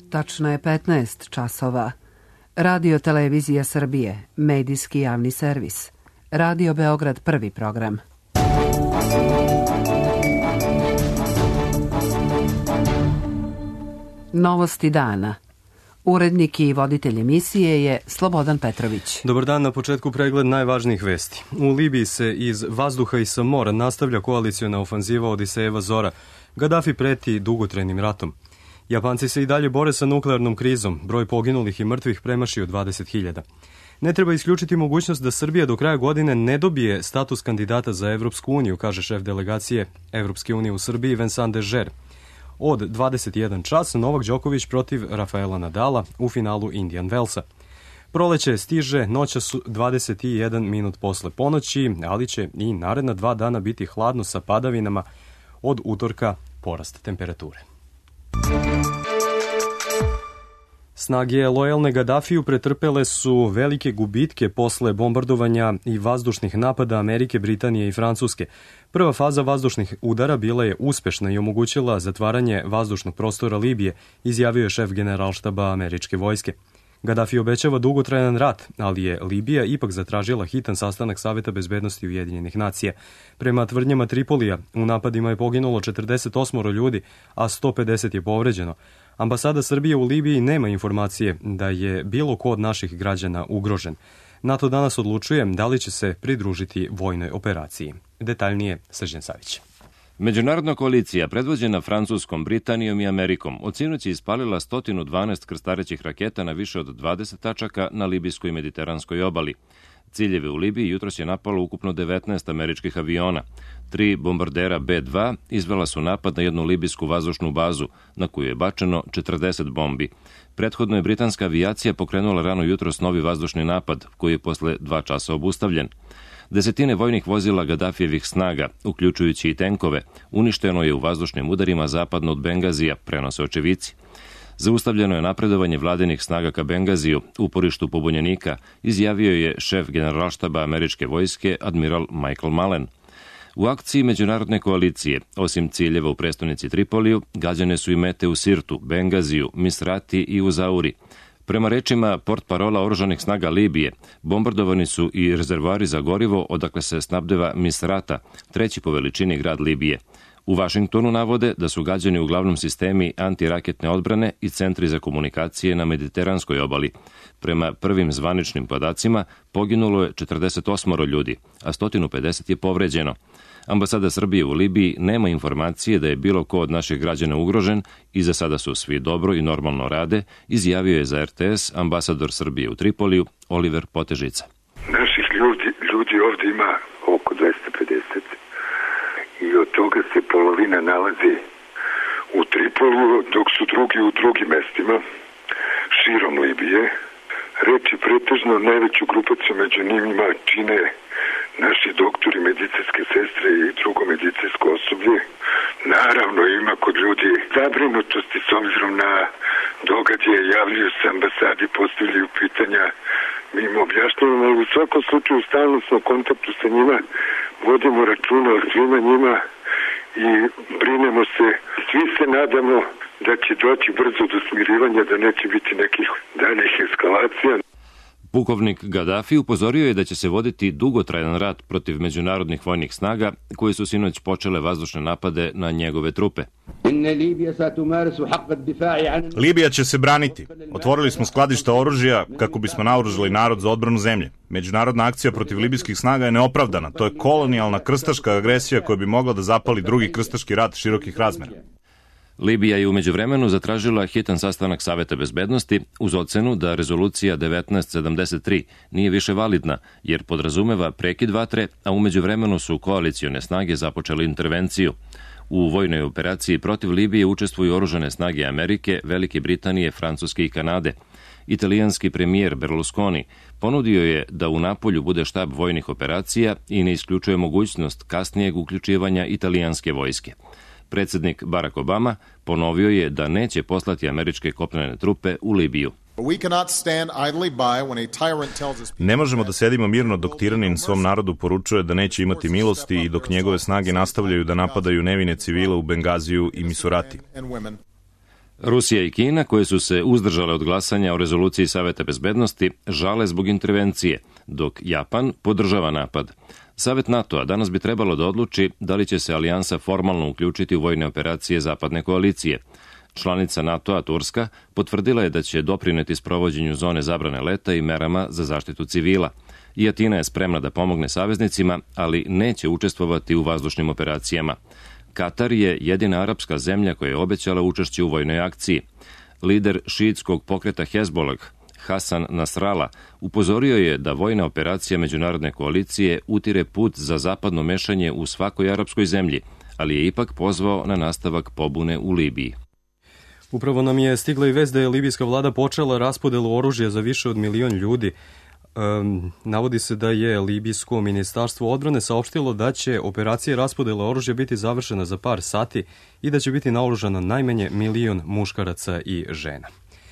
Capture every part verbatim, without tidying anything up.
Tačno je petnaest časova. Radio Televizija Srbije, medijski javni servis. Radio Beograd prvi program. Novosti dana. Urednik i voditelj emisije je Slobodan Petrović. Dobar dan, na početku pregled najvažnijih vesti. U Libiji se iz vazduha i sa mora nastavlja koaliciona ofanziva Odisejeva Zora. Gadafi preti dugotrajnim ratom. Japanci se i dalje bore sa nuklearnom krizom. Broj poginulih i mrtvih premašio dvadeset hiljada. Ne treba isključiti mogućnost da Srbija do kraja godine ne dobije status kandidata za Evropsku uniju, kaže šef delegacije Evropske unije u Srbiji Vincent Dežer. Od dvadeset jedan čas Novak Đoković protiv Rafaela Nadala u finalu Indian Wellsa. Proleće stiže noćas dvadeset jedan minut posle ponoći, ali će i naredna dva dana biti hladno sa padavinama, od utorka porast temperature. Snage lojalne Gadafiju pretrpele su velike gubitke posle bombardovanja i vazdušnih napada Amerike, Britanije i Francuske. Prva faza vazdušnih udara bila je uspešna i omogućila zatvaranje vazdušnog prostora Libije, izjavio je šef generalštaba američke vojske. Gadafi obećava dugotrajan rat, ali je Libija ipak zatražila hitan sastanak Saveta bezbednosti Ujedinjenih nacija. Prema tvrdnjama Tripolija, u napadima je poginulo četrdeset osam ljudi, a sto pedeset je povređeno. Ambasada Srbije u Libiji nema informacije da je bilo ko od naših građana ugrožen. NATO danas odlučuje da li će se pridružiti vojnoj operaciji. Detaljnije Srđan Savić. Međunarodna koalicija, predvođena Francuskom, Britanijom i Amerikom, od sinoć je ispalila sto dvanaest krstarećih raketa na više od dvadeset tačaka na libijskoj i mediteranskoj obali. Ciljeve u Libiji jutros je napalo ukupno devetnaest američkih aviona. Tri bombardera B dva izvela su napad na jednu libijsku vazdušnu bazu, na koju je bačeno četrdeset bombi. Prethodno je britanska avijacija pokrenula rano jutros novi vazdušni napad, koji je posle dva časa obustavljen. Desetine vojnih vozila Gadafijevih snaga, uključujući i tenkove, uništeno je u vazdušnim udarima zapadno od Bengazija, prenose očevici. Zaustavljeno je napredovanje vladinih snaga ka Bengaziju, uporištu pobunjenika, izjavio je šef generalštaba američke vojske, admiral Michael Mullen. U akciji međunarodne koalicije, osim ciljeva u prestonici Tripoliju, gađane su i mete u Sirtu, Bengaziju, Misrati i u Zauri. Prema rečima portparola oružanih snaga Libije, bombardovani su i rezervoari za gorivo odakle se snabdeva Misrata, treći po veličini grad Libije. U Vašingtonu navode da su gađani uglavnom sistemi antiraketne odbrane i centri za komunikacije na mediteranskoj obali. Prema prvim zvaničnim podacima poginulo je četrdeset osam ljudi, a sto pedeset je povređeno. Ambasada Srbije u Libiji nema informacije da je bilo ko od naših građana ugrožen i za sada su svi dobro i normalno rade, izjavio je za R T S ambasador Srbije u Tripoliju Oliver Potežica. Naših ljudi, ljudi ovdje ima oko dvesta pedeset i od toga se polovina nalazi u Tripoliju, dok su drugi u drugim mestima širom Libije. Reč je pretežno najveću grupaciju među njima čine naši doktori, medicinske sestre i drugo medicinsko osoblje. Naravno ima kod ljudi zabrinutosti s obzirom na događaje, javljaju se ambasadi, postavljaju pitanja, mi im objašnjavamo, ali u svakom slučaju stalno smo u kontaktu sa njima, vodimo računa o svima njima i brinemo se. Svi se nadamo da će doći brzo do smirivanja, da neće biti nekih daljih eskalacija. Pukovnik Gadafi upozorio je da će se voditi dugotrajan rat protiv međunarodnih vojnih snaga koje su sinoć počele vazdušne napade na njegove trupe. Libija će se braniti. Otvorili smo skladišta oružja kako bismo naoružali narod za odbranu zemlje. Međunarodna akcija protiv libijskih snaga je neopravdana. To je kolonijalna krstaška agresija koja bi mogla da zapali drugi krstaški rat širokih razmera. Libija je u međuvremenu zatražila hitan sastanak Saveta bezbednosti uz ocenu da rezolucija devetnaest sedamdeset tri nije više validna jer podrazumeva prekid vatre, a u međuvremenu su koalicione snage započele intervenciju. U vojnoj operaciji protiv Libije učestvuju oružane snage Amerike, Velike Britanije, Francuske i Kanade. Italijanski premijer Berlusconi ponudio je da u Napolju bude štab vojnih operacija i ne isključuje mogućnost kasnijeg uključivanja italijanske vojske. Predsjednik Barack Obama ponovio je da neće poslati američke kopnene trupe u Libiju. Ne možemo da sedimo mirno dok tiranin svom narodu poručuje da neće imati milosti i dok njegove snage nastavljaju da napadaju nevine civile u Bengaziju i Misurati. Rusija i Kina, koje su se uzdržale od glasanja o rezoluciji Saveta bezbednosti, žale zbog intervencije, dok Japan podržava napad. Savet NATO-a danas bi trebalo da odluči da li će se alijansa formalno uključiti u vojne operacije zapadne koalicije. Članica NATO-a Turska potvrdila je da će doprineti sprovođenju zone zabrane leta i merama za zaštitu civila. I Atina je spremna da pomogne saveznicima, ali neće učestvovati u vazdušnim operacijama. Katar je jedina arapska zemlja koja je obećala učešće u vojnoj akciji. Lider šiitskog pokreta Hezbollah, Hasan Nasrallah, upozorio je da vojna operacija međunarodne koalicije utire put za zapadno mešanje u svakoj arapskoj zemlji, ali je ipak pozvao na nastavak pobune u Libiji. Upravo nam je stigla i vest da je libijska vlada počela raspodelu oružja za više od milion ljudi. Um, navodi se da je libijsko ministarstvo odbrane saopštilo da će operacija raspodele oružja biti završena za par sati i da će biti naoružano najmanje milion muškaraca i žena.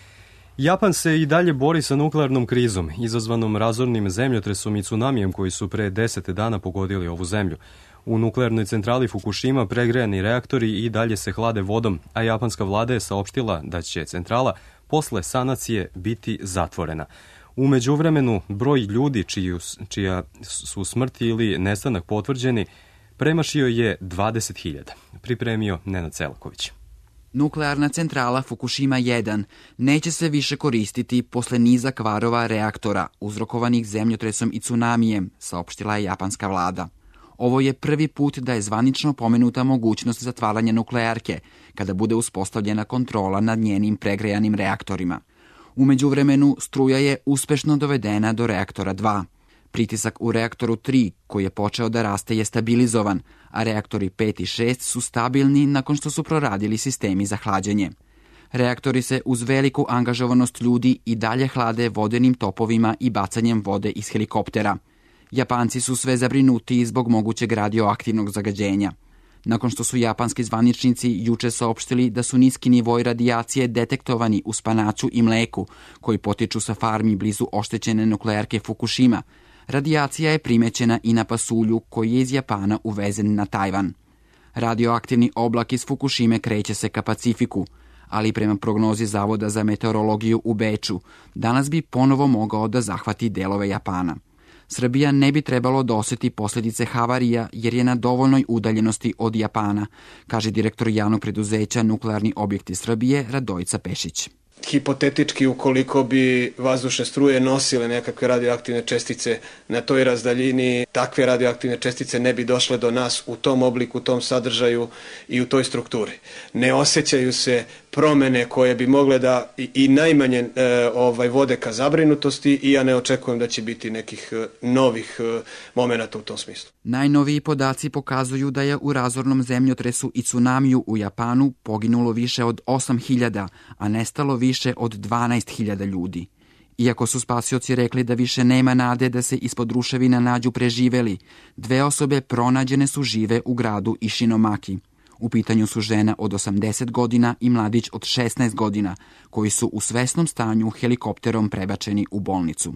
Japan se i dalje bori sa nuklearnom krizom, izazvanom razornim zemljotresom i tsunamijem koji su pre deset dana pogodili ovu zemlju. U nuklearnoj centrali Fukushima pregrejani reaktori i dalje se hlade vodom, a japanska vlada je saopštila da će centrala posle sanacije biti zatvorena. U međuvremenu, broj ljudi čiju, čija su smrti ili nestanak potvrđeni premašio je dvadeset hiljada. Pripremio Nenad Selaković. Nuklearna centrala Fukushima jedan neće se više koristiti posle niza kvarova reaktora uzrokovanih zemljotresom i tsunamijem, saopštila je japanska vlada. Ovo je prvi put da je zvanično pomenuta mogućnost zatvaranja nuklearke, kada bude uspostavljena kontrola nad njenim pregrejanim reaktorima. U međuvremenu, struja je uspešno dovedena do reaktora dva. Pritisak u reaktoru tri, koji je počeo da raste, je stabilizovan, a reaktori pet i šest su stabilni nakon što su proradili sistemi za hlađenje. Reaktori se uz veliku angažovanost ljudi i dalje hlade vodenim topovima i bacanjem vode iz helikoptera. Japanci su sve zabrinutiji zbog mogućeg radioaktivnog zagađenja. Nakon što su japanski zvaničnici juče saopštili da su niski nivoi radijacije detektovani u spanaću i mleku, koji potiču sa farmi blizu oštećene nuklearke Fukushima, radijacija je primećena i na pasulju koji je iz Japana uvezen na Tajvan. Radioaktivni oblak iz Fukushime kreće se ka Pacifiku, ali prema prognozi Zavoda za meteorologiju u Beču, danas bi ponovo mogao da zahvati delove Japana. Srbija ne bi trebalo da oseti posljedice havarija jer je na dovoljnoj udaljenosti od Japana, kaže direktor javnog preduzeća Nuklearni objekti Srbije Radojica Pešić. Hipotetički, ukoliko bi vazdušne struje nosile nekakve radioaktivne čestice na toj razdaljini, takve radioaktivne čestice ne bi došle do nas u tom obliku, u tom sadržaju i u toj strukturi. Ne osjećaju se promene koje bi mogle da i, i najmanje e, ovaj, vode ka zabrinutosti i ja ne očekujem da će biti nekih e, novih e, momenata u tom smislu. Najnoviji podaci pokazuju da je u razornom zemljotresu i tsunamiju u Japanu poginulo više od osam hiljada, a nestalo više od dvanaest hiljada ljudi. Iako su spasioci rekli da više nema nade da se ispod ruševina nađu preživeli, dve osobe pronađene su žive u gradu Ishinomaki. U pitanju su žena od osamdeset godina i mladić od šesnaest godina, koji su u svesnom stanju helikopterom prebačeni u bolnicu.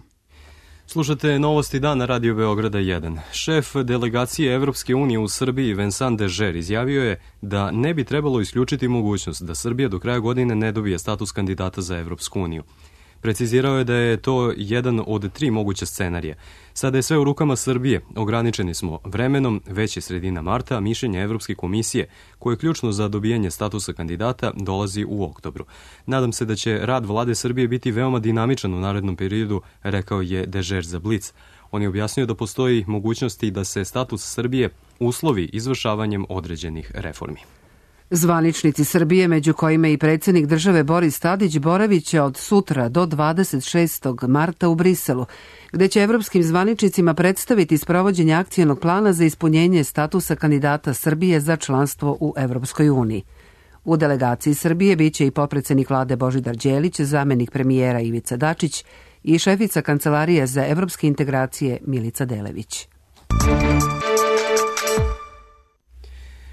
Slušate Novosti dana Radio Beograda jedan. Šef delegacije Evropske unije u Srbiji Vincent Dežer izjavio je da ne bi trebalo isključiti mogućnost da Srbija do kraja godine ne dobije status kandidata za Evropsku uniju. Precizirao je da je to jedan od tri moguća scenarija. Sada je sve u rukama Srbije, ograničeni smo vremenom, već je sredina marta, a mišljenje Evropske komisije, koje je ključno za dobijanje statusa kandidata, dolazi u oktobru. Nadam se da će rad vlade Srbije biti veoma dinamičan u narednom periodu, rekao je Dežer za Blic. On je objasnio da postoji mogućnosti da se status Srbije uslovi izvršavanjem određenih reformi. Zvaničnici Srbije, među kojima i predsjednik države Boris Tadić, boravit će od sutra do dvadeset šestog marta u Briselu, gde će evropskim zvaničnicima predstaviti sprovođenje akcionog plana za ispunjenje statusa kandidata Srbije za članstvo u Evropskoj uniji. U delegaciji Srbije biće i potpredsjednik vlade Božidar Đelić, zamenik premijera Ivica Dačić i šefica Kancelarije za evropske integracije Milica Delević.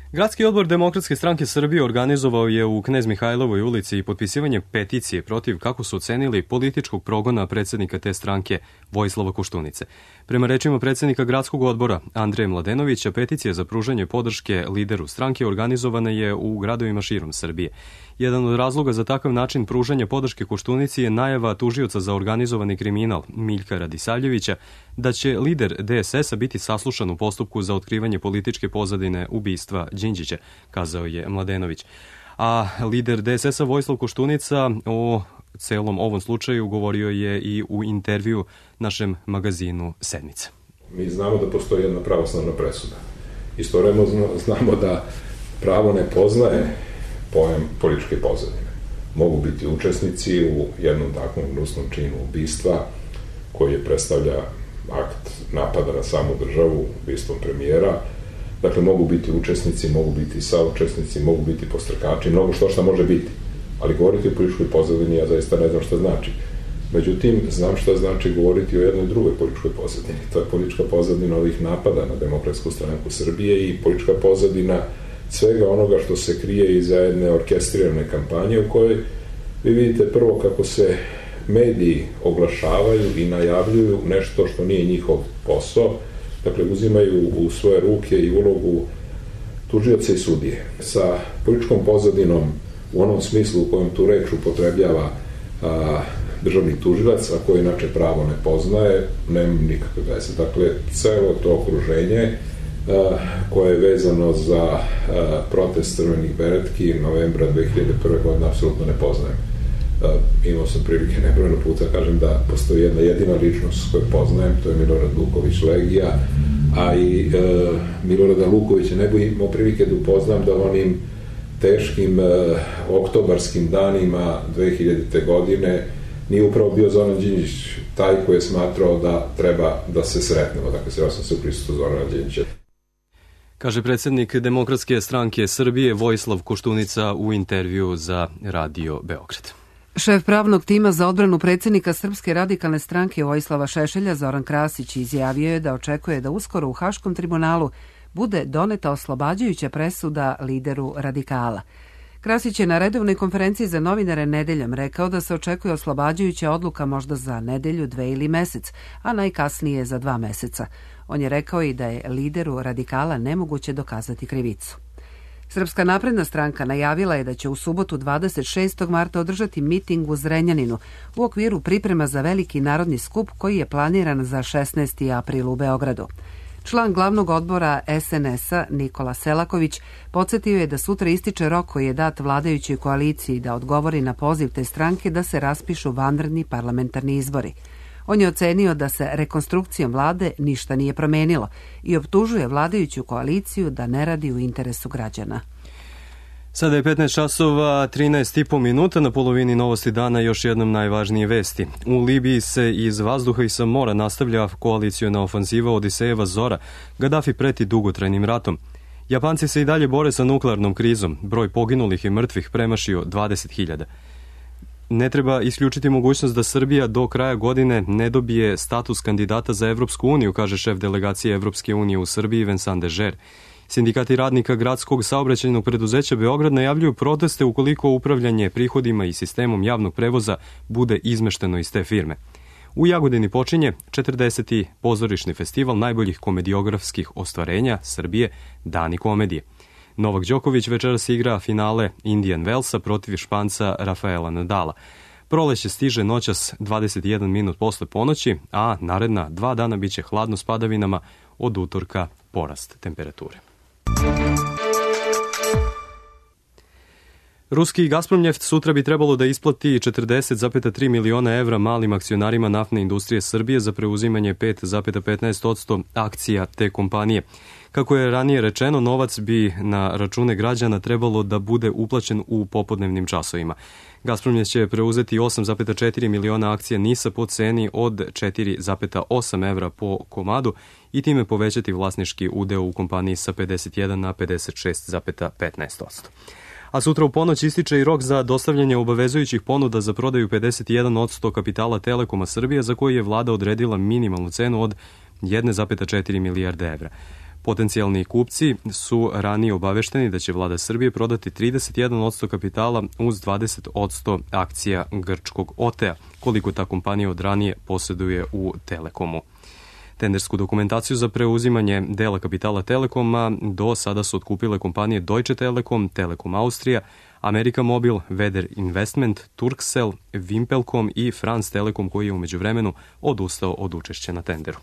Gradski odbor Demokratske stranke Srbije organizovao je u Knez Mihajlovoj ulici potpisivanje peticije protiv, kako su ocenili, političkog progona predsjednika te stranke Vojislava Koštunice. Prema rečima predsjednika gradskog odbora Andreja Mladenovića, peticija za pružanje podrške lideru stranke organizovana je u gradovima širom Srbije. Jedan od razloga za takav način pružanja podrške Koštunici je najava tužioca za organizovani kriminal Miljka Radisavljevića da će lider D S S-a biti saslušan u postupku za otkrivanje političke pozadine ubistva Đinđića, kazao je Mladenović. A lider D S S-a Vojislav Koštunica o celom ovom slučaju govorio je i u intervju našem magazinu Sedmica. Mi znamo da postoji jedna pravosnažna presuda. Istovremeno znamo da pravo ne poznaje pojam političke pozadine. Mogu biti učesnici u jednom takvom gnusnom činu ubistva koji je predstavlja akt napada na samu državu, ubistvom premijera. Dakle, mogu biti učesnici, mogu biti saučesnici, mogu biti postrkači, mnogo što šta može biti. Ali govoriti o političkoj pozadini, ja zaista ne znam šta znači. Međutim, znam šta znači govoriti o jednoj drugoj političkoj pozadini. To je politička pozadina ovih napada na Demokratsku stranku Srbije i politička pozadina svega onoga što se krije iza jedne orkestrirane kampanje u kojoj vi vidite prvo kako se mediji oglašavaju i najavljuju nešto što nije njihov posao. Dakle, uzimaju u svoje ruke i ulogu tužioca i sudije. Sa političkom pozadinom u onom smislu u kojem tu reč upotrebljava a, državni tužilac, a koji inače pravo ne poznaje, nema nikakve veze. Dakle, celo to okruženje a, koje je vezano za a, protest crvenih beretki novembra dve hiljade prve. godine apsolutno ne poznajem. A, imao sam prilike nebrojeno puta kažem da postoji jedna jedina ličnost koju poznajem, to je Milorad Luković Legija, a i e, Milorada Lukovića ne bi imao prilike da upoznam da onim teškim e, oktobarskim danima dve hiljadite. godine nije upravo bio Zoran Đinđić taj koji je smatrao da treba da se sretnemo. Dakle, sreo sam se u prisustvu Zorana Đinđića. Kaže predsjednik Demokratske stranke Srbije Vojislav Koštunica u intervju za Radio Beograd. Šef pravnog tima za odbranu predsjednika Srpske radikalne stranke Vojislava Šešelja Zoran Krasić izjavio je da očekuje da uskoro u Haškom tribunalu bude doneta oslobađajuća presuda lideru radikala. Krasić je na redovnoj konferenciji za novinare nedeljom rekao da se očekuje oslobađajuća odluka možda za nedelju, dve ili mesec, a najkasnije za dva meseca. On je rekao i da je lideru radikala nemoguće dokazati krivicu. Srpska napredna stranka najavila je da će u subotu dvadeset šestog marta održati miting u Zrenjaninu u okviru priprema za veliki narodni skup koji je planiran za šesnaesti april u Beogradu. Član glavnog odbora S N S-a Nikola Selaković podsjetio je da sutra ističe rok koji je dat vladajućoj koaliciji da odgovori na poziv te stranke da se raspišu vanredni parlamentarni izbori. On je ocenio da se rekonstrukcijom vlade ništa nije promenilo i optužuje vladajuću koaliciju da ne radi u interesu građana. Sada je petnaest časova trinaest i po minuta, na polovini Novosti dana još jednom najvažnije vesti. U Libiji se iz vazduha i sa mora nastavlja koaliciona ofanziva Odisejeva Zora. Gadafi preti dugotrajnim ratom. Japanci se i dalje bore sa nuklearnom krizom. Broj poginulih i mrtvih premašio dvadeset hiljada. Ne treba isključiti mogućnost da Srbija do kraja godine ne dobije status kandidata za Evropsku uniju, kaže šef delegacije Evropske unije u Srbiji Vincent Dežer. Sindikati radnika gradskog saobraćajnog preduzeća Beograd najavljuju proteste ukoliko upravljanje prihodima i sistemom javnog prevoza bude izmešteno iz te firme. U Jagodini počinje četrdeseti pozorišni festival najboljih komediografskih ostvarenja Srbije Dani komedije. Novak Đoković večeras igra finale Indian Wellsa protiv Španca Rafaela Nadala. Proleće stiže noćas dvadeset jedan minut posle ponoći, a naredna dva dana biće hladno s padavinama, od utorka porast temperature. Ruski Gazpromneft sutra bi trebalo da isplati četrdeset zarez tri miliona evra malim akcionarima naftne industrije Srbije za preuzimanje pet zarez petnaest posto akcija te kompanije. Kako je ranije rečeno, novac bi na račune građana trebalo da bude uplaćen u popodnevnim časovima. Gazpromneft će preuzeti osam zarez četiri miliona akcija NIS-a po ceni od četiri zarez osam evra po komadu i time povećati vlasnički udeo u kompaniji sa pedeset jedan na pedeset šest zarez petnaest posto. A sutra u ponoć ističe i rok za dostavljanje obavezujućih ponuda za prodaju pedeset jedan posto kapitala Telekoma Srbije, za koji je vlada odredila minimalnu cenu od jedna zarez četiri milijarde evra. Potencijalni kupci su ranije obavešteni da će vlada Srbije prodati trideset jedan posto kapitala uz dvadeset posto akcija grčkog O T A, koliko ta kompanija od ranije posjeduje u Telekomu. Tendersku dokumentaciju za preuzimanje dela kapitala Telekoma do sada su otkupile kompanije Deutsche Telekom, Telekom Austrija, America Mobil, Veder Investment, Turkcell, Wimpelcom i France Telekom, koji je u međuvremenu odustao od učešća na tenderu.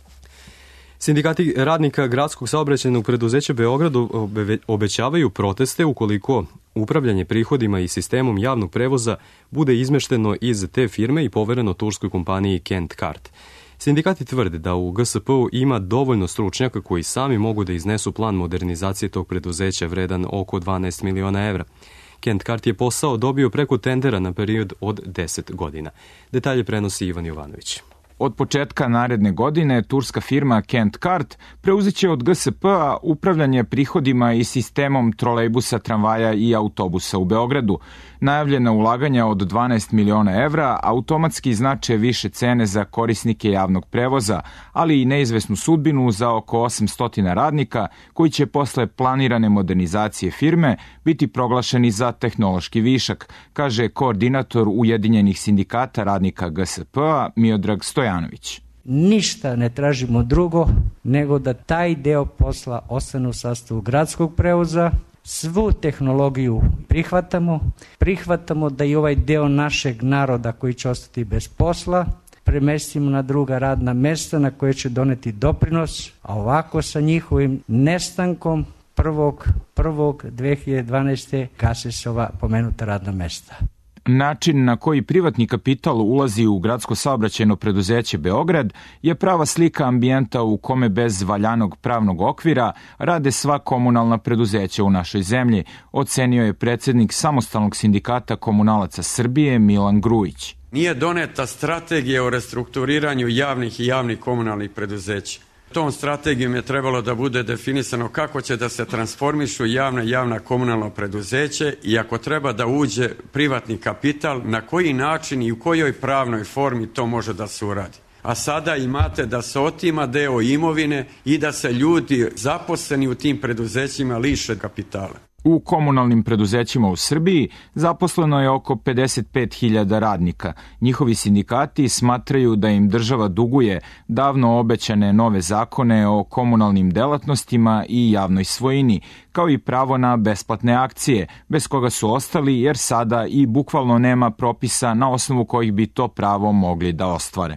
Sindikati radnika gradskog saobraćajnog preduzeća Beogradu obećavaju proteste ukoliko upravljanje prihodima i sistemom javnog prevoza bude izmešteno iz te firme i povereno turskoj kompaniji Kent Kart. Sindikati tvrde da u G S P-u ima dovoljno stručnjaka koji sami mogu da iznesu plan modernizacije tog preduzeća vredan oko dvanaest miliona evra. Kent Kart je posao dobio preko tendera na period od deset godina. Detalje prenosi Ivan Jovanović. Od početka naredne godine turska firma Kent Kart preuzeće od G S P-a upravljanje prihodima i sistemom trolejbusa, tramvaja i autobusa u Beogradu. Najavljena ulaganja od dvanaest miliona evra automatski znače više cene za korisnike javnog prevoza, ali i neizvesnu sudbinu za oko osamsto radnika koji će posle planirane modernizacije firme biti proglašeni za tehnološki višak, kaže koordinator Ujedinjenih sindikata radnika G S P-a Miodrag Stojanović. Ništa ne tražimo drugo nego da taj deo posla ostane u sastavu gradskog prevoza. Svu tehnologiju prihvatamo, prihvatamo da i ovaj deo našeg naroda koji će ostati bez posla premestimo na druga radna mesta na koje će doneti doprinos, a ovako sa njihovim nestankom prvog prvog dve hiljade dvanaeste gase se ova pomenuta radna mesta. Način na koji privatni kapital ulazi u gradsko saobraćajno preduzeće Beograd je prava slika ambijenta u kome bez valjanog pravnog okvira rade sva komunalna preduzeća u našoj zemlji, ocenio je predsednik Samostalnog sindikata komunalaca Srbije Milan Grujić. Nije doneta strategija o restrukturiranju javnih i javnih komunalnih preduzeća. Tom strategijom je trebalo da bude definisano kako će da se transformišu javna i javna komunalno preduzeće i ako treba da uđe privatni kapital, na koji način i u kojoj pravnoj formi to može da se uradi. A sada imate da se otima deo imovine i da se ljudi zaposleni u tim preduzećima liše kapitala. U komunalnim preduzećima u Srbiji zaposleno je oko pedeset pet hiljada radnika. Njihovi sindikati smatraju da im država duguje davno obećane nove zakone o komunalnim delatnostima i javnoj svojini, kao i pravo na besplatne akcije, bez koga su ostali jer sada i bukvalno nema propisa na osnovu kojih bi to pravo mogli da ostvare.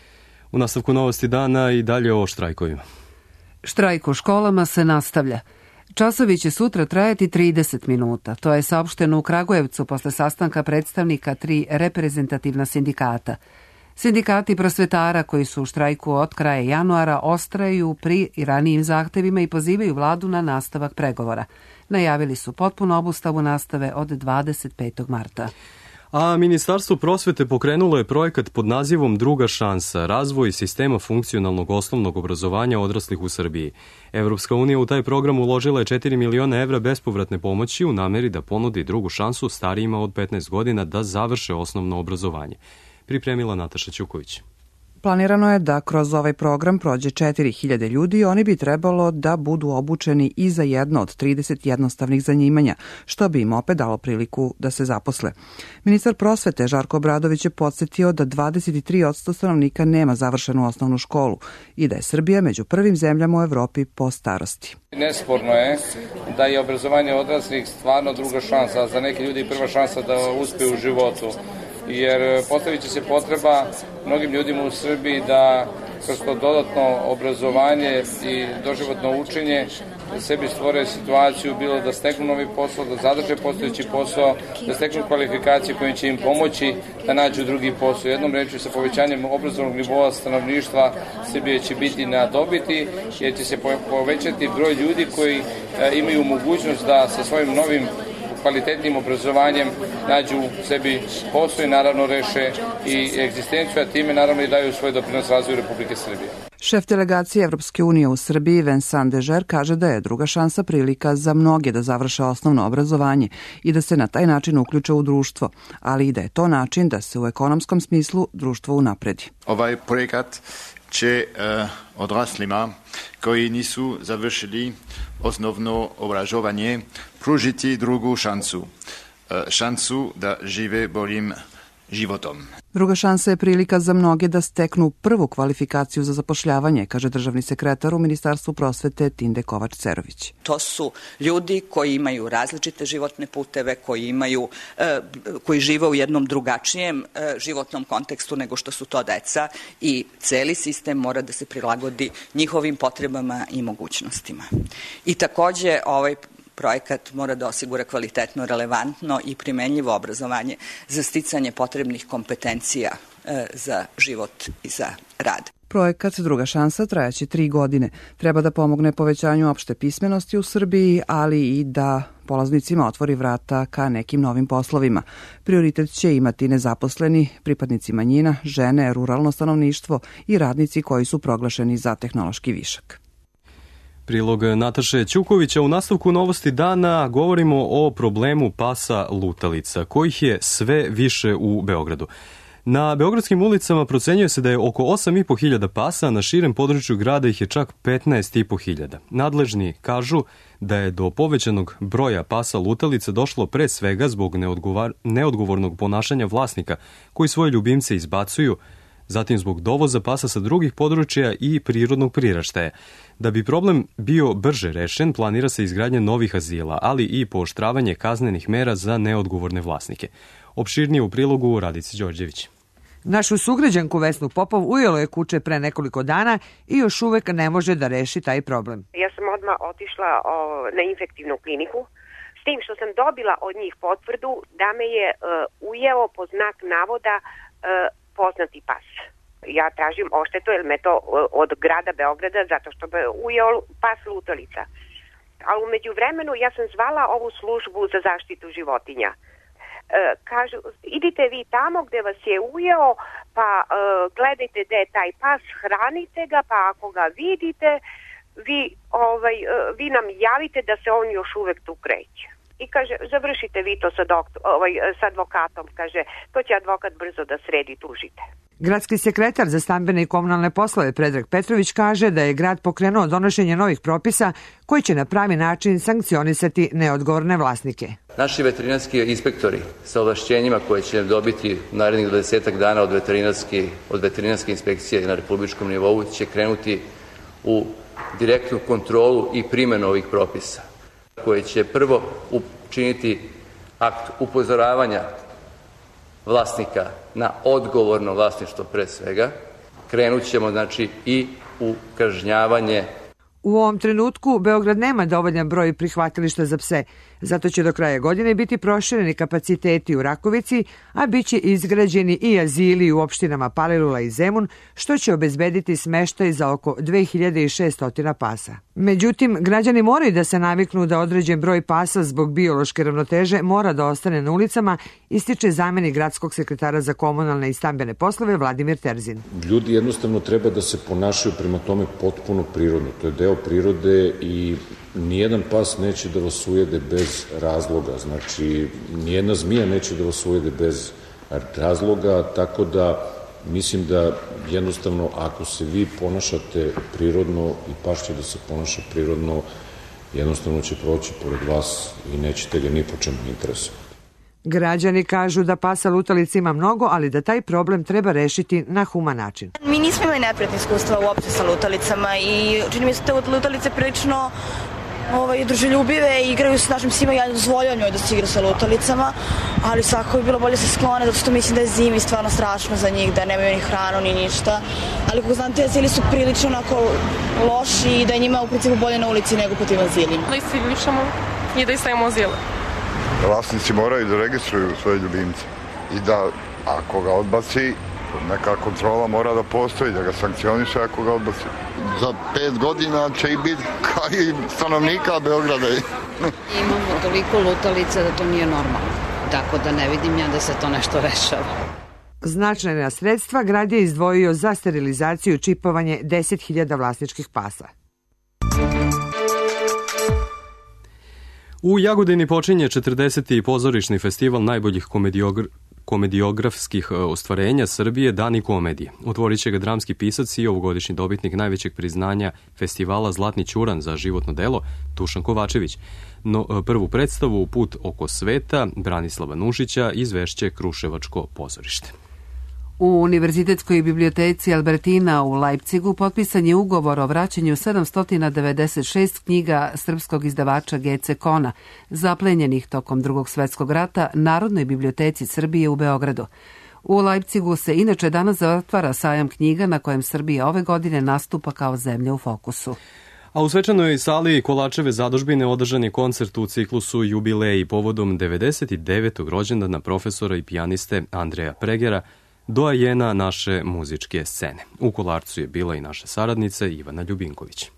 U nastavku novosti dana i dalje o štrajkovima. Štrajk u školama se nastavlja. Časovi će sutra trajati trideset minuta. To je saopšteno u Kragujevcu posle sastanka predstavnika tri reprezentativna sindikata. Sindikati prosvetara koji su u štrajku od kraja januara ostraju pri ranijim zahtevima i pozivaju vladu na nastavak pregovora. Najavili su potpunu obustavu nastave od dvadeset petog marta. A Ministarstvo prosvete pokrenulo je projekat pod nazivom Druga šansa, razvoj sistema funkcionalnog osnovnog obrazovanja odraslih u Srbiji. Evropska unija u taj program uložila je četiri miliona evra bespovratne pomoći u nameri da ponudi drugu šansu starijima od petnaest godina da završe osnovno obrazovanje. Pripremila Nataša Ćuković. Planirano je da kroz ovaj program prođe četiri hiljade ljudi i oni bi trebalo da budu obučeni i za jedno od trideset jednostavnih zanimanja, što bi im opet dalo priliku da se zaposle. Ministar prosvete Žarko Obradović je podsjetio da dvadeset tri posto stanovnika nema završenu osnovnu školu i da je Srbija među prvim zemljama u Evropi po starosti. Nesporno je da je obrazovanje odraslih stvarno druga šansa, za neke ljudi prva šansa da uspe u životu. Jer postavit će se potreba mnogim ljudima u Srbiji da kroz to dodatno obrazovanje i doživotno učenje sebi stvore situaciju bilo da steknu novi posao, da zadrže postojeći posao, da steknu kvalifikacije koje će im pomoći da nađu drugi posao. Jednom rečju sa povećanjem obrazovnog nivoa stanovništva Srbije će biti na dobiti jer će se povećati broj ljudi koji imaju mogućnost da sa svojim novim kvalitetnim obrazovanjem nađu sebi posao i naravno reše i egzistenciju, a time naravno i daju svoj doprinos razvoju Republike Srbije. Šef delegacije Evropske unije u Srbiji Vincent Dežer kaže da je druga šansa prilika za mnoge da završe osnovno obrazovanje i da se na taj način uključe u društvo, ali i da je to način da se u ekonomskom smislu društvo unapredi. Ovaj projekat će uh, odraslima koji nisu završili osnovno obrazovanje pružiti drugu šansu, uh, šansu da žive boljim životom. Druga šansa je prilika za mnoge da steknu prvu kvalifikaciju za zapošljavanje, kaže državni sekretar u Ministarstvu prosvete Tinde Kovač-Cerović. To su ljudi koji imaju različite životne puteve, koji imaju, koji žive u jednom drugačijem životnom kontekstu nego što su to deca i celi sistem mora da se prilagodi njihovim potrebama i mogućnostima. I takođe ovaj projekat mora da osigura kvalitetno, relevantno i primenljivo obrazovanje za sticanje potrebnih kompetencija e, za život i za rad. Projekat Druga šansa trajaće tri godine. Treba da pomogne povećanju opšte pismenosti u Srbiji, ali i da polaznicima otvori vrata ka nekim novim poslovima. Prioritet će imati nezaposleni, pripadnici manjina, žene, ruralno stanovništvo i radnici koji su proglašeni za tehnološki višak. Prilog Nataše Ćukovića. U nastavku Novosti dana govorimo o problemu pasa lutalica, kojih je sve više u Beogradu. Na beogradskim ulicama procenjuje se da je oko osam i po hiljada pasa, a na širem području grada ih je čak petnaest i po hiljada. Nadležni kažu da je do povećanog broja pasa lutalica došlo pre svega zbog neodgovar, neodgovornog ponašanja vlasnika koji svoje ljubimce izbacuju, zatim zbog dovoza pasa sa drugih područja i prirodnog priraštaja. Da bi problem bio brže rešen, planira se izgradnja novih azila, ali i pooštravanje kaznenih mera za neodgovorne vlasnike. Opširnije u prilogu Radice Đorđević. Našu sugrađanku Vesnu Popov ujelo je kuće pre nekoliko dana i još uvek ne može da reši taj problem. Ja sam odmah otišla o, na infektivnu kliniku, s tim što sam dobila od njih potvrdu da me je uh, ujeo po znak navoda uh, poznati pas. Ja tražim oštetu jer me to od grada Beograda zato što me ujeo pas lutalica. A umeđu vremenu ja sam zvala ovu službu za zaštitu životinja. E, kažu, idite vi tamo gde vas je ujeo, pa e, gledajte gde je taj pas, hranite ga, pa ako ga vidite, vi, ovaj, vi nam javite da se on još uvek tu kreće. I kaže, završite vi to sa, doktor, ovaj, sa advokatom, kaže, to će advokat brzo da sredi, tužite. Gradski sekretar za stambene i komunalne poslove Predrag Petrović kaže da je grad pokrenuo donošenje novih propisa koji će na pravi način sankcionisati neodgovorne vlasnike. Naši veterinarski inspektori sa ovlašćenjima koje će dobiti u narednih dvadesetak dana od veterinarske, od veterinarske inspekcije na republičkom nivou će krenuti u direktnu kontrolu i primjenu ovih propisa, koje će prvo učiniti akt upozoravanja vlasnika na odgovorno vlasništvo pre svega. Krenut ćemo znači i u kažnjavanje. U ovom trenutku Beograd nema dovoljan broj prihvatilišta za pse, zato će do kraja godine biti prošireni kapaciteti u Rakovici, a bit će izgrađeni i azili u opštinama Palilula i Zemun, što će obezbediti smeštaj za oko dve hiljade šesto pasa. Međutim, građani moraju da se naviknu da određen broj pasa zbog biološke ravnoteže mora da ostane na ulicama, ističe zamenik gradskog sekretara za komunalne i stambene poslove Vladimir Terzin. Ljudi jednostavno treba da se ponašaju prema tome potpuno prirodno. To je deo prirode i nijedan pas neće da vas ujede bez razloga. Znači, nijedna zmija neće da vas ujede bez razloga, tako da mislim da jednostavno ako se vi ponašate prirodno i pas će da se ponaša prirodno, jednostavno će proći pored vas i nećete ga ni po čemu interesovati. Građani kažu da pasa lutalica ima mnogo, ali da taj problem treba rešiti na human način. Mi nismo imali neprijatne iskustva uopšte sa lutalicama i čini mi se te lutalice prilično ovaj, druželjubive i igraju s našim psima. Ja dozvoljam njoj da se igra sa lutalicama, ali svako bi bilo bolje se sklone, zato što mislim da je zimi stvarno strašno za njih, da nemaju ni hranu ni ništa. Ali kako znam, te azili su prilično onako loši i da je njima u principu bolje na ulici nego po tim azilima. Da isilišamo i da istavimo azile. Vlasnici moraju da registruju svoje ljubimce i da ako ga odbaci, neka kontrola mora da postoji, da ga sankcioniše ako ga odbaci. Za pet godina će i biti kao i stanovnika Beograda. Imamo toliko lutalica da to nije normalno, tako da ne vidim ja da se to nešto rešava. Značajna sredstva grad je izdvojio za sterilizaciju i čipovanje deset hiljada vlasničkih pasa. U Jagodini počinje četrdeseti pozorišni festival najboljih komediogra... komediografskih ostvarenja Srbije Dani komedije. Otvorit će ga dramski pisac i ovogodišnji dobitnik najvećeg priznanja festivala Zlatni ćuran za životno delo Dušan Kovačević. No, prvu predstavu Put oko sveta Branislava Nušića izvešće Kruševačko pozorište. U Univerzitetskoj biblioteci Albertina u Leipcigu potpisan je ugovor o vraćanju sedamsto devedeset šest knjiga srpskog izdavača G C Kona, zaplenjenih tokom Drugog svetskog rata Narodnoj biblioteci Srbije u Beogradu. U Leipcigu se inače danas zatvara sajam knjiga na kojem Srbija ove godine nastupa kao zemlja u fokusu. A u svečanoj sali Kolačeve zadužbine održan je koncert u ciklusu Jubileji povodom devedeset devetog rođendana profesora i pijaniste Andreja Pregera, doajena naše muzičke scene. U Kolarcu je bila i naša saradnica Ivana Ljubinković.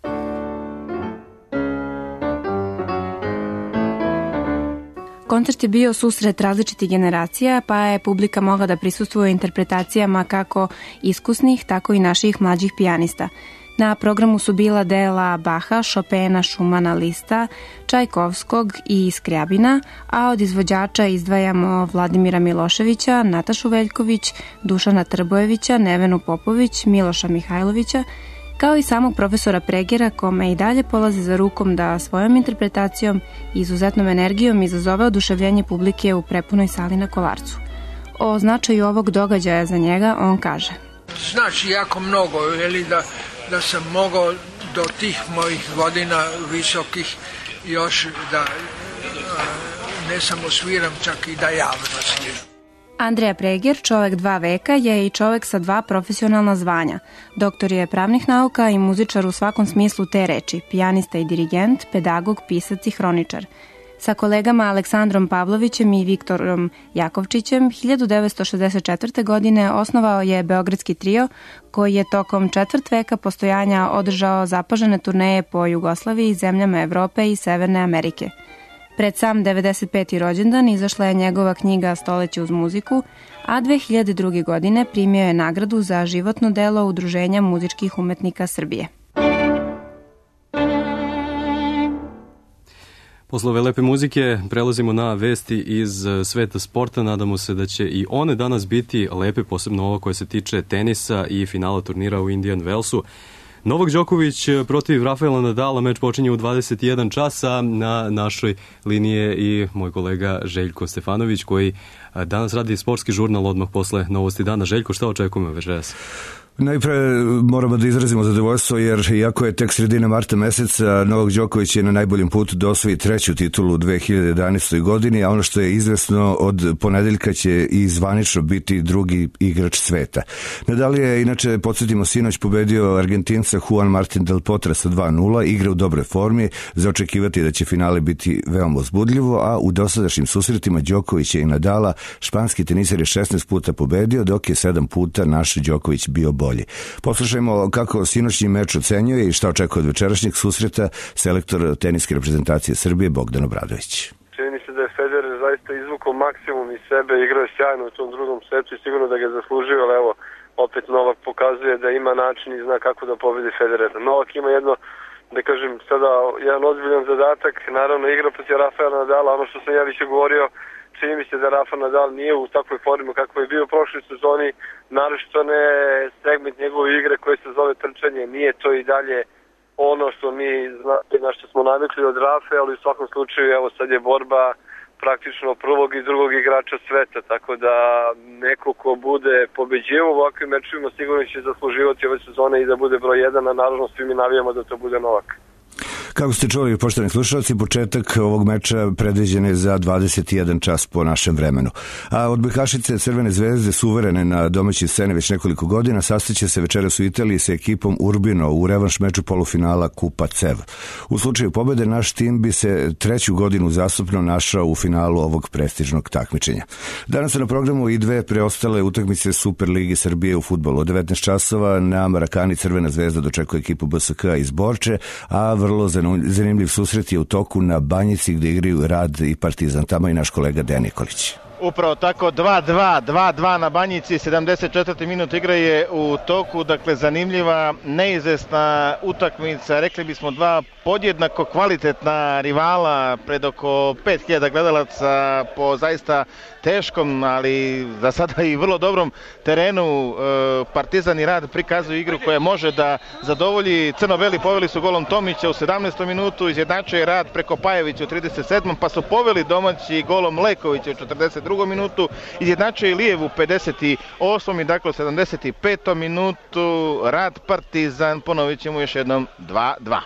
Koncert je bio susret različitih generacija, pa je publika mogla da prisustvuje interpretacijama kako iskusnih, tako i naših mlađih pijanista. Na programu su bila dela Baha, Chopina, Šumana, Lista, Čajkovskog i Skrjabina, a od izvođača izdvajamo Vladimira Miloševića, Natašu Veljković, Dušana Trbojevića, Nevenu Popović, Miloša Mihajlovića, kao i samog profesora Pregera, kome i dalje polazi za rukom da svojom interpretacijom i izuzetnom energijom izazove oduševljenje publike u prepunoj sali na Kolarcu. O značaju ovog događaja za njega on kaže: Znači jako mnogo, jeli, da, da sam mogao do tih mojih godina visokih još da ne samo sviram, čak i da javno sviram. Andreja Preger, čovek dva veka, je i čovek sa dva profesionalna zvanja. Doktor je pravnih nauka i muzičar u svakom smislu te reči, pijanista i dirigent, pedagog, pisac i hroničar. Sa kolegama Aleksandrom Pavlovićem i Viktorom Jakovčićem hiljadu devetsto šezdeset četvrte. godine osnovao je Beogradski trio, koji je tokom četvrt veka postojanja održao zapažene turneje po Jugoslaviji, zemljama Evrope i Severne Amerike. Pred sam devedeset peti rođendan izašla je njegova knjiga Stoleće uz muziku, a dve hiljade druge. godine primio je nagradu za životno delo Udruženja muzičkih umetnika Srbije. Posle ove lepe muzike prelazimo na vesti iz sveta sporta. Nadamo se da će i one danas biti lepe, posebno ovo koje se tiče tenisa i finala turnira u Indian Wellsu. Novak Đoković protiv Rafaela Nadala, meč počinje u dvadeset jedan časa. Na našoj liniji je i moj kolega Željko Stefanović, koji danas radi sportski žurnal odmah posle novosti dana. Željko, šta očekujemo večeras? Najpre moramo da izrazimo zadovoljstvo, jer iako je tek sredina marta meseca, Novak Đoković je na najboljem putu da osvoji treću titulu u dve hiljade jedanaestoj. godini, a ono što je izvesno, od ponedeljka će i zvanično biti drugi igrač sveta. Nadal je, inače, podsjetimo, sinoć pobedio Argentinca Juan Martin del Potro sa dva nula, igra u dobroj formi, za očekivati da će finale biti veoma uzbudljivo, a u dosadašnjim susretima Đokovića i Nadala španski teniser je šesnaest puta pobedio, dok je sedam puta naš Đoković bio bolji. Poslušajmo kako sinoćni meč ocenjuje i šta očekuje od večerašnjeg susreta selektor teniske reprezentacije Srbije Bogdan Obradović. Čini mi se da je Federer zaista izvukao maksimum iz sebe, igrao je sjajno u tom drugom setu i sigurno da ga je zaslužio, ali evo, opet Novak pokazuje da ima način i zna kako da pobedi Federera. Novak ima jedno, da kažem, sada jedan ozbiljan zadatak, naravno igra protiv Rafaela Nadala, ono što sam ja više govorio, čini mi se da Rafa Nadal nije u takvoj formi kako je bio u prošloj sezoni, naročito ne segment njegove igre koje se zove trčanje, nije to i dalje ono što mi znate, na što smo navikli od Rafe, ali u svakom slučaju evo sad je borba praktično prvog i drugog igrača sveta, tako da neko ko bude pobeđivo u ovakvim mečima sigurno će zasluživati ove sezone i da bude broj jedan, a naravno svi mi navijamo da to bude Novak. Kako ste čuli, poštovani slušalci, početak ovog meča predviđen je za dvadeset jedan čas po našem vremenu. A odbojkašice Crvene zvezde, suverene na domaćoj sceni već nekoliko godina, sastaće se večeras u Italiji sa ekipom Urbino u revanš meču polufinala Kupa C E V. U slučaju pobede naš tim bi se treću godinu zastupno našao u finalu ovog prestižnog takmičenja. Danas su na programu i dve preostale utakmice Super Ligi Srbije u fudbalu. Od devetnaest časova na Marakani Crvena zvezda dočekuje ekipu B S K iz Borče, a vrlo zanimljiv susret je u toku na Banjici gde igraju Rad i Partizan. Tamo i naš kolega Dejan Nikolić. Upravo tako, dva dva, dva dva na Banjici, sedamdeset četvrti minut igra je u toku, dakle zanimljiva, neizvesna utakmica, rekli bismo dva podjednako kvalitetna rivala pred oko pet hiljada gledalaca po zaista teškom, ali za sada i vrlo dobrom terenu. Partizan i Rad prikazuju igru koja može da zadovolji. Crno-beli poveli su golom Tomića u sedamnaestom minutu, izjednačuje Rad preko Pajevića u trideset sedmom, pa su poveli domaći golom Lekovića u četrdeset drugom minutu, izjednačuje Lijev u pedeset osmom i dakle u sedamdeset petom minutu Rad Partizan, ponovit ćemo još jednom dva dva.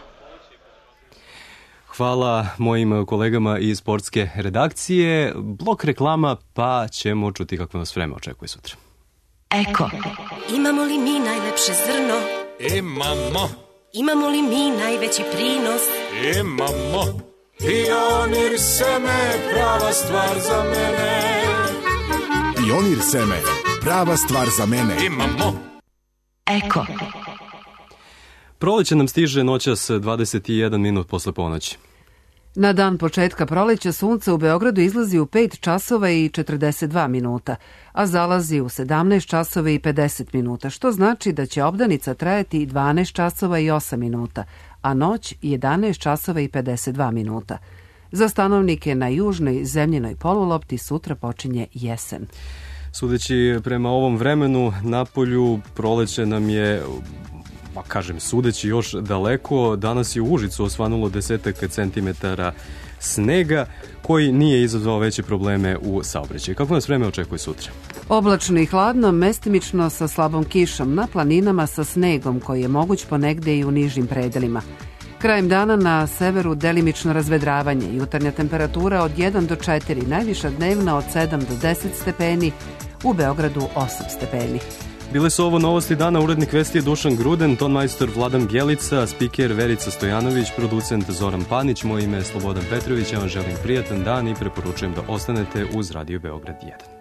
Hvala mojim kolegama iz sportske redakcije. Blok reklama, pa ćemo čuti kako nas vreme očekuje sutra. Eko. Imamo li mi najlepše zrno? Imamo. Imamo li mi najveći prinos? Imamo. Pionir seme, prava stvar za mene. Pionir seme, prava stvar za mene. Imamo. Eko. Proleće nam stiže noćas dvadeset jedan minut posle ponoći. Na dan početka proleća sunce u Beogradu izlazi u pet časova i četrdeset dva minuta, a zalazi u sedamnaest časova i pedeset minuta, što znači da će obdanica trajati dvanaest časova i osam minuta, a noć jedanaest časova i pedeset dva minuta. Za stanovnike na južnoj zemljinoj polulopti sutra počinje jesen. Sudeći prema ovom vremenu, napolju proleće nam je, pa kažem, sudeći još daleko. Danas je u Užicu osvanulo desetak centimetara snega, koji nije izazvao veće probleme u saobraćaju. Kako nas vreme očekuje sutra? Oblačno i hladno, mestimično sa slabom kišom, na planinama sa snegom koji je moguć ponegde i u nižim predelima. Krajem dana na severu delimično razvedravanje, jutarnja temperatura od jedan do četiri, najviša dnevna od sedam do deset stepeni, u Beogradu osam stepeni. Bile su ovo novosti dana, urednik vesti je Dušan Gruden, tonmajstor Vladan Bjelica, spiker Verica Stojanović, producent Zoran Panić, moje ime je Slobodan Petrović, ja vam želim prijatan dan i preporučujem da ostanete uz Radio Beograd jedan.